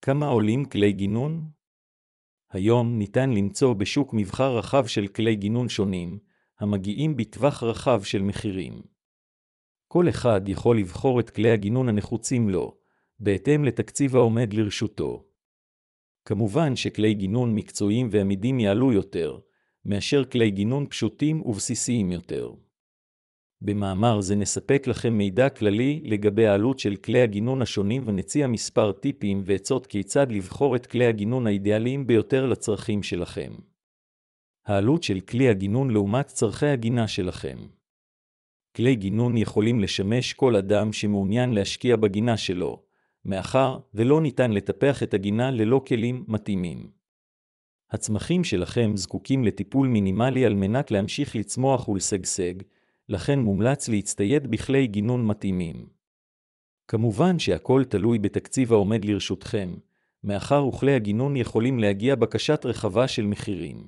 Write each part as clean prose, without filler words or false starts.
כמה עולים כלי גינון? היום ניתן למצוא בשוק מבחר רחב של כלי גינון שונים, המגיעים בטווח רחב של מחירים. כל אחד יכול לבחור את כלי הגינון הנחוצים לו, בהתאם לתקציב העומד לרשותו. כמובן שכלי גינון מקצועיים ועמידים יעלו יותר, מאשר כלי גינון פשוטים ובסיסיים יותר. במאמר זה נספק לכם מידע כללי לגבי העלות של כלי הגינון השונים ונציע מספר טיפים ועצות כיצד לבחור את כלי הגינון האידיאליים ביותר לצרכים שלכם. העלות של כלי הגינון לעומת צרכי הגינה שלכם. כלי גינון יכולים לשמש כל אדם שמעוניין להשקיע בגינה שלו, מאחר ולא ניתן לטפח את הגינה ללא כלים מתאימים. הצמחים שלכם זקוקים לטיפול מינימלי על מנת להמשיך לצמוח ולשגשג, לכן מומלץ להצטייד בכלי גינון מתאימים. כמובן שהכל תלוי בתקציב העומד לרשותכם, מאחר וכלי הגינון יכולים להגיע בקשת רחבה של מחירים.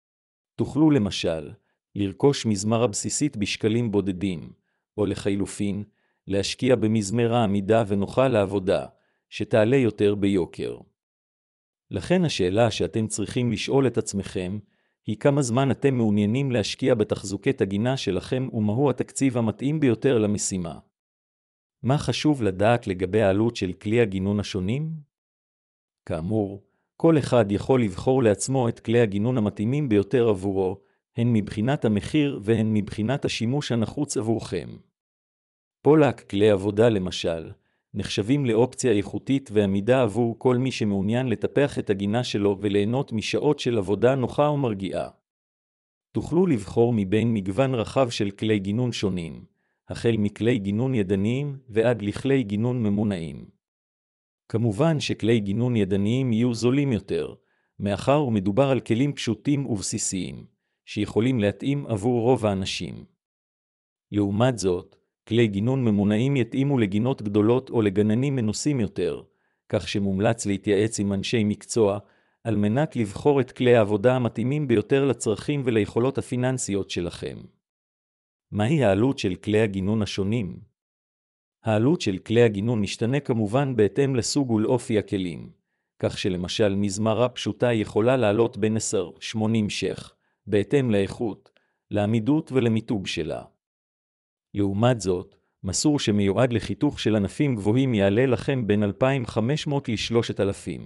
תוכלו למשל, לרכוש מזמרה בסיסית בשקלים בודדים, או לחילופין, להשקיע במזמרה עמידה ונוחה לעבודה, שתעלה יותר ביוקר. לכן השאלה שאתם צריכים לשאול את עצמכם, היא כמה זמן אתם מעוניינים להשקיע בתחזוקת הגינה שלכם ומהו התקציב המתאים ביותר למשימה. מה חשוב לדעת לגבי העלות של כלי הגינון השונים? כאמור, כל אחד יכול לבחור לעצמו את כלי הגינון המתאימים ביותר עבורו, הן מבחינת המחיר והן מבחינת השימוש הנחוץ עבורכם. פולק כלי עבודה למשל, נחשבים לאופציה איכותית ועמידה עבור כל מי שמעוניין לטפח את הגינה שלו וליהנות משעות של עבודה נוחה ומרגיעה. תוכלו לבחור מבין מגוון רחב של כלי גינון שונים, החל מכלי גינון ידניים ועד לכלי גינון ממונעים. כמובן שכלי גינון ידניים יהיו זולים יותר, מאחר ומדובר על כלים פשוטים ובסיסיים, שיכולים להתאים עבור רוב האנשים. לעומת זאת, כלי גינון ממונעים יתאימו לגינות גדולות או לגננים מנוסים יותר, כך שמומלץ להתייעץ עם אנשי מקצוע, על מנת לבחור את כלי העבודה המתאימים ביותר לצרכים וליכולות הפיננסיות שלכם. מהי העלות של כלי הגינון השונים? העלות של כלי הגינון משתנה כמובן בהתאם לסוג ולאופי הכלים, כך שלמשל מזמרה פשוטה יכולה לעלות בין 10-80 ש"ח, בהתאם לאיכות, לעמידות ולמיתוג שלה. לעומת זאת, מסור שמיועד לחיתוך של ענפים גבוהים יעלה לכם בין 2,500 ל-3,000.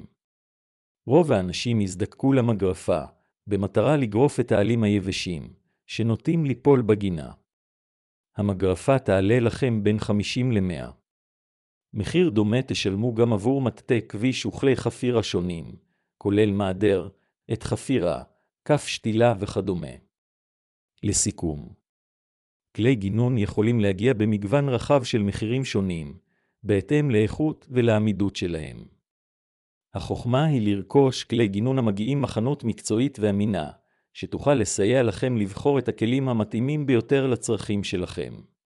רוב האנשים יזדקקו למגרפה, במטרה לגרוף את העלים היבשים, שנוטים ליפול בגינה. המגרפה תעלה לכם בין 50 ל-100. מחיר דומה תשלמו גם עבור מטה כביש וכלי חפירה שונים, כולל מעדר, עת חפירה, כף שתילה וכדומה. לסיכום, כלי גינון יכולים להגיע במגוון רחב של מחירים שונים, בהתאם לאיכות ולעמידות שלהם. החוכמה היא לרכוש כלי גינון המגיעים מחנות מקצועית ואמינה, שתוכל לסייע לכם לבחור את הכלים המתאימים ביותר לצרכים שלכם.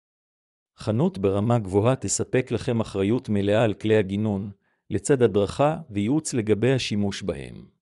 חנות ברמה גבוהה תספק לכם אחריות מלאה על כלי הגינון, לצד הדרכה וייעוץ לגבי השימוש בהם.